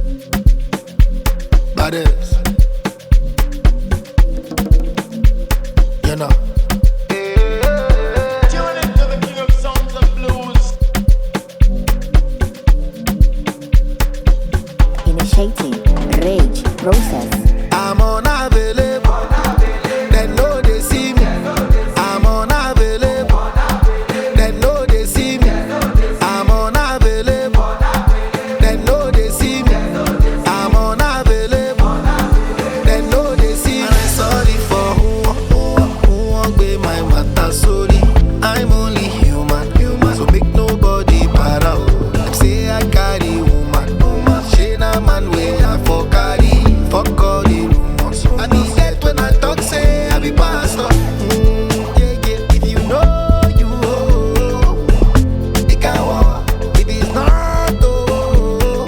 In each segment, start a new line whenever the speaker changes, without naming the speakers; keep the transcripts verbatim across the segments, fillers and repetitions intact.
Badass. You know.
Tune into the king of sounds and blues.
Initiating rage process.
I'm unavailable. They know they see me. I'm unavailable. They know they see me. I'm unavailable. They know they see me. I'm unavailable. They know they see me. And I'm sorry for who, who, who won't be my matter. Sorry, I'm only human, human. So make nobody para. Like say I carry woman, woman. She na man way I for carry. Fuck all the rumors. I need that when I talk say I be pastor. Mm, yeah, yeah. If you know you owe, it can walk. If it's not oh,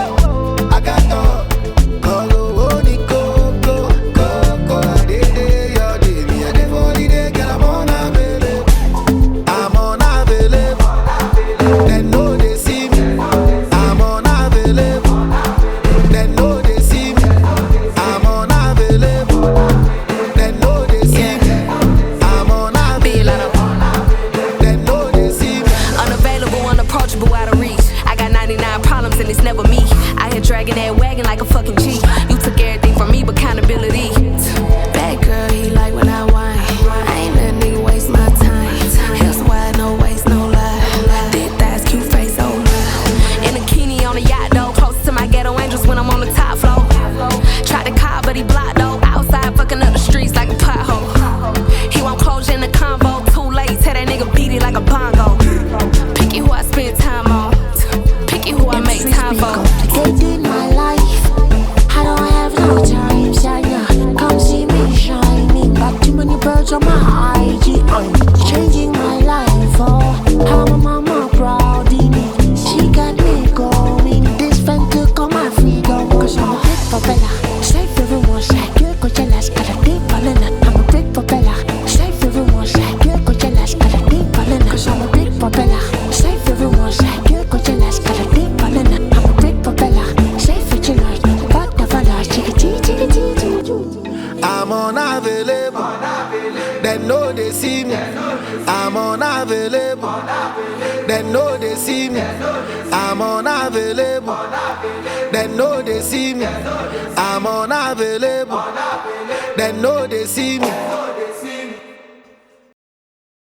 I got talk. Go go only go go go go. Day day your day me I dey for the day girl I'm unavailable. I'm unavailable. They know they see me. I'm unavailable. They know they see me. I'm unavailable. They know they see me. I'm unavailable. They know they see me.
Unavailable, unapproachable, out of reach. I got ninety-nine problems and it's never me. I here dragging that wagon like a fucking G. You took everything from me but accountability. Bad girl, he like when I whine. I ain't let a nigga waste my time. Heels wide, no waist, no lie. Thick thighs, cute face, oh my. In a bikini on a yacht though, close to my ghetto angels when I'm on the top floor. Tried to call but he blocked though. Outside fucking up the streets like a pothole. He won't close in the convo. Too late, tell that nigga beat it like a bongo. Picky who I spend time on. Picky who I make time for.
Complicated my life. I don't have no time, Shania. Come see me shining. Got too many birds on my I G. I'm changing my life. Oh, how my mama proud in it. She got me going. This friend took all my freedom. Cause I'm a big propeller. Safe everyone's like you're jealous. Got a deep balloon. I'm a big propeller. Safe everyone's like you're jealous. Got a deep balloon. Cause I'm a big propeller. Safe everyone's like you're jealous. Got a deep balloon. I'm a big propeller. Safe for tonight. Got the fella. Chickity, chickity, chickity.
I'm unavailable. They know they see me. I'm unavailable. They know they see me. I'm unavailable. They know they see me. I'm unavailable. They know they see me.